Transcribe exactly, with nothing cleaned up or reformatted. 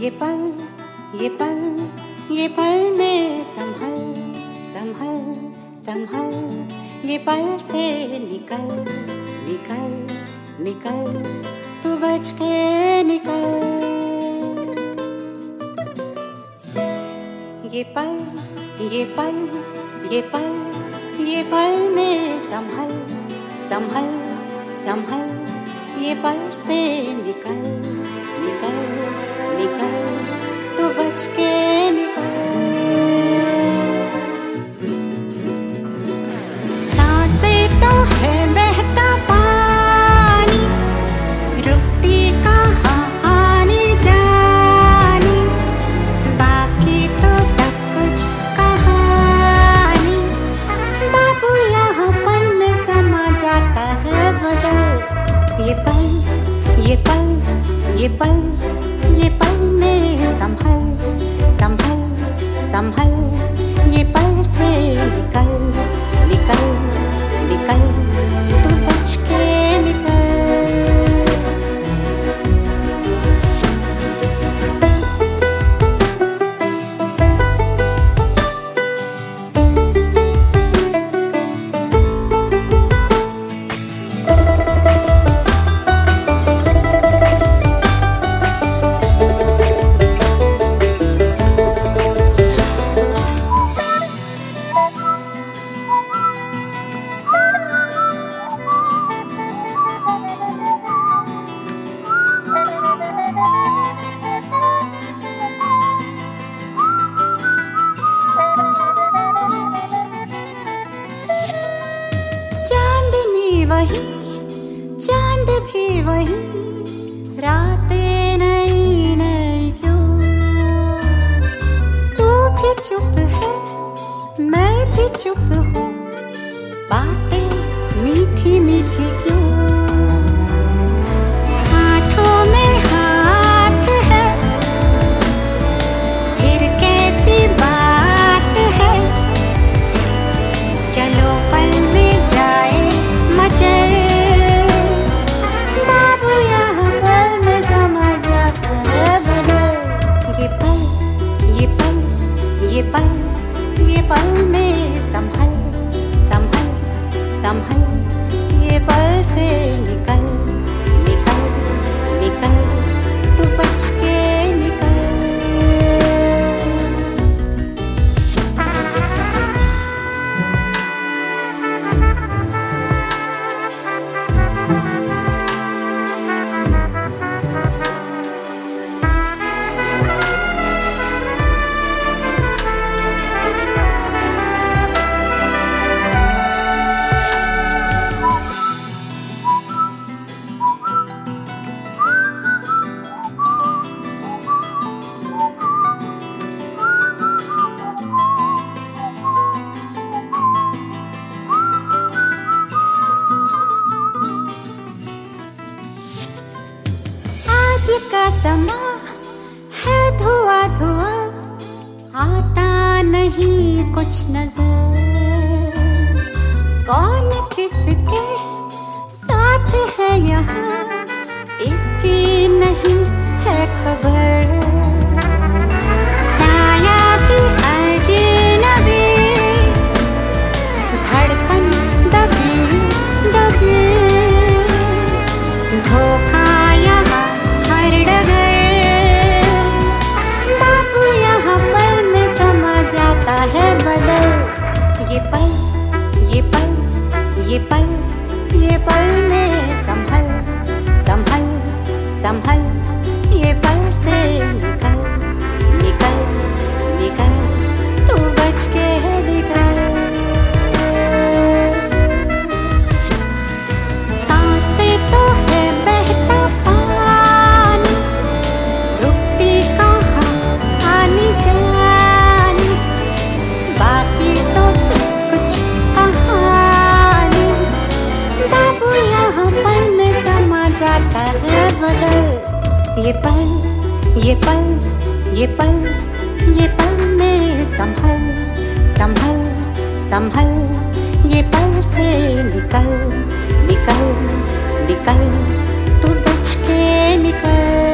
ये पल ये पल ये पल में संभल संभल संभल ये पल से निकल निकल निकल तू बच के निकल। ये पल ये पल ये पल ये पल में संभल संभल संभल ये पल से निकल निकल निकल तू बच के निकल। सांसें तो है बहता पानी, रुकती कहाँ आनी जानी, बाकी तो सब कुछ कहानी। बाबू यहाँ पल में समा जाता है बदल। ये पल ये पल ये पल ये पल में संभल संभल संभल ये पल से निकल निकल निकल तू बच के निकल। चांदनी वही चांद भी वही, रातें नई नई क्यों। तू भी चुप है मैं भी चुप हूँ, बातें मीठी मीठी क्यों। हाथों में हाथ है फिर कैसी बात है, चलो पल में जाए मचल। बाबू यहाँ पल में समा जाता है बदल। ये पल ये पल ये पल ये पल में संभल संभल संभल ये पल से निकल निकल निकल तू बच के निकल। आज का समा है धुआं धुआं, आता नहीं कुछ नजर। कौन किसके साथ है यहाँ इसकी नहीं है खबर। साया भी अजनबी, धड़कन दबी दबी, धोखा यहाँ हर डगर। बाबू यहाँ पल में समा जाता है बदल। ये पल ये पल ये पल ये पल में संभल संभल संभल ये पल से निकल निकल निकल तू बच के निकल। सांसें तो है बहता पानी, रुकती कहाँ आनी जानी, बाकी तो सब कुछ कहानी। बाबू यहाँ पल में समा जाता है बदल। ये पल ये पल ये पल ये पल में संभल संभल संभल ये पल से निकल निकल निकल तू बच के निकल।